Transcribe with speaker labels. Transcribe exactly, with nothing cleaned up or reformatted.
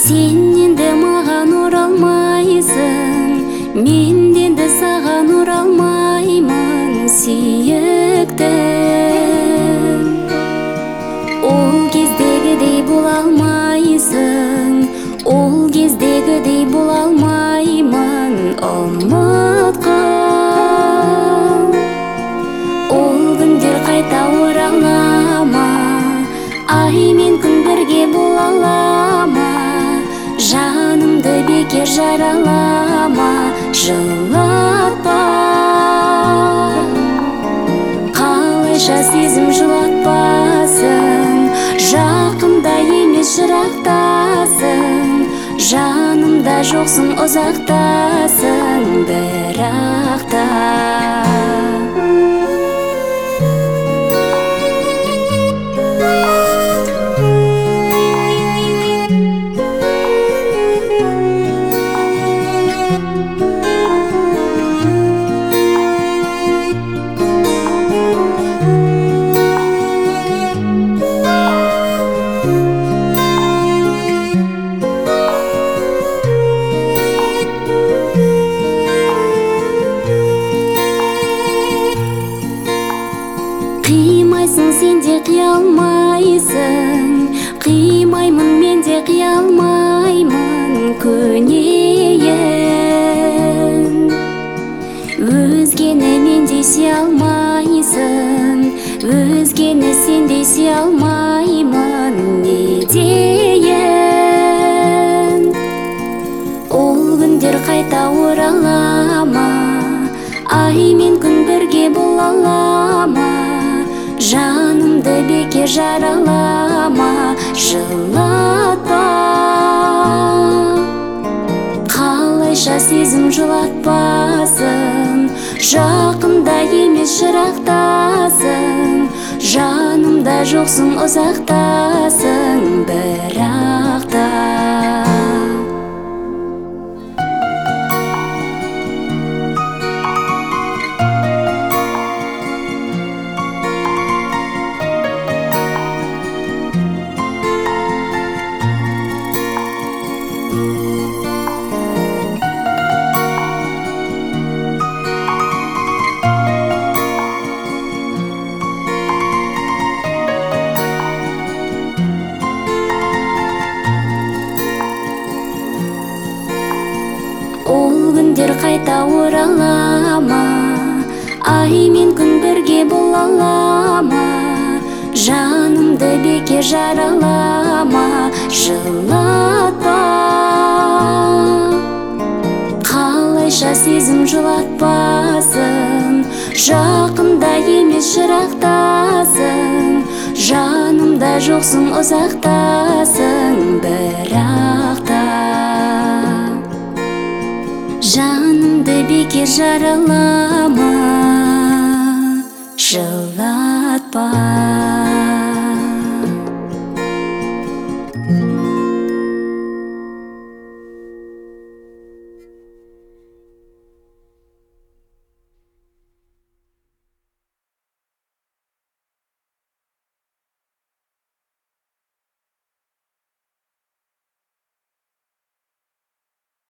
Speaker 1: Сен енді маған оралмайсың, мен енді саған оралмаймын, сүйіктім. Ол кездегідей бола алмайсың, ол кездегідей бола алмаймын, ұмытқын. Ол күндер қайта орала ма, ай мен күн бірге бола ала ма? Жанымды бекер жаралама, жылатпа. Қалайша сезім жылатпасын, жақында емес жырақтасың. Жанымда жоқсың, ұзақтасың, бірақ та қимайсың, сен де қиялмайсың, қимаймын, мен де қиялмаймын, көнейін. Өзгені мендей сүйе алмайсың, өзгені сендей сүйе алмаймын, не дейін? Ол күндер қайта орала ма, ай мен күн бірге бола ала ма? Жанымды бекер жаралама, жылатпа. Қалайша сезім жылатпасын, жақында емес жырақтасың. Жанымда жоқсың, ұзақтасың, бірақ та күндер қайта орала ма, ай мен күн бірге бола ала ма? Жанымды бекер жаралама, жылатпа. Қалайша сезім жылатпасын, жақында емес жырақтасың. Жанымда жоқсың, ұзақтасың, бірақ та жанымды бекер жаралама, жылатпа.